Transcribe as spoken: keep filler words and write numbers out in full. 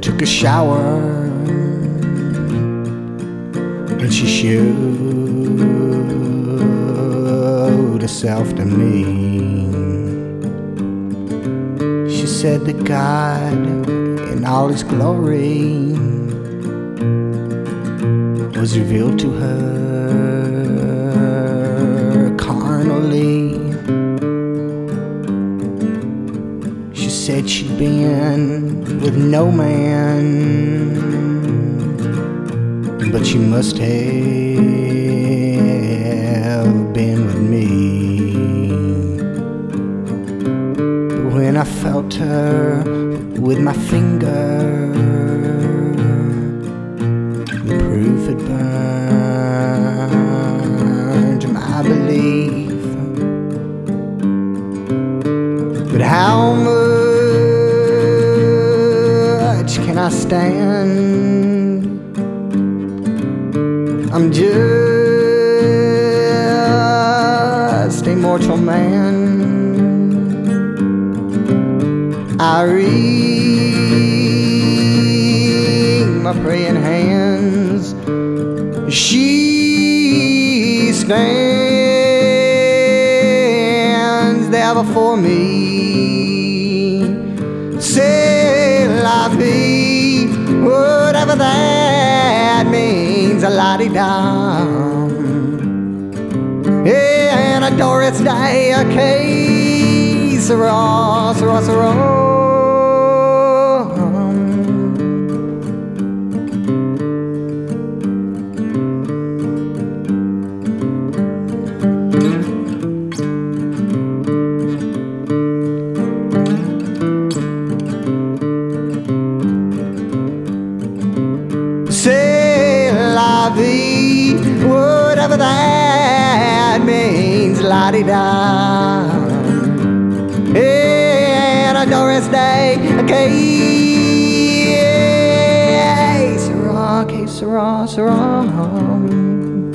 took a shower and she showed herself to me. She said that God in all his glory was revealed to her carnally. She said she'd been with no man, but she must have been with me. But when I felt her with my finger, proof it burned my belief. But how much can I stand? I'm just a mortal man. I wring my praying hands. She stands there before me. C'est la vie, whatever that means, a la-di-da. And a Doris Day, a case, sirrah, sirrah, sirrah. C'est la vie, whatever that means, la-di-da. And a Doris Day, a case, sirrah, case, sirrah, sirrah.